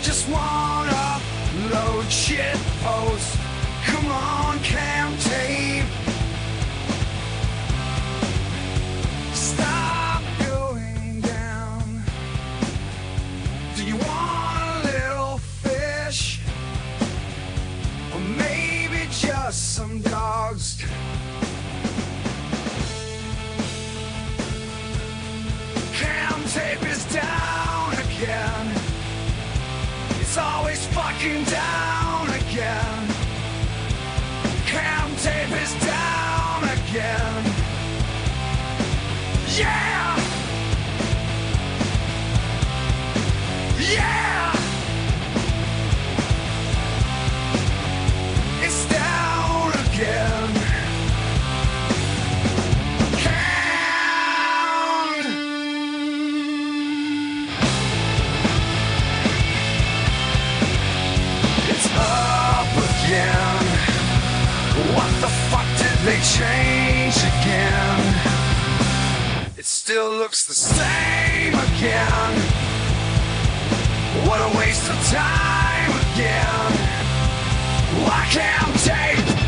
just wanna load shit post. Come on, cam tape. Stop going down. Do you want a little fish? Or maybe just some dogs? Cam tape is down again. It's always fucking down again. Cam tape is down again. Yeah! Yeah! It's down again. It's up again. What the fuck did they change again? It still looks the same again. What a waste of time again. Why can't tape?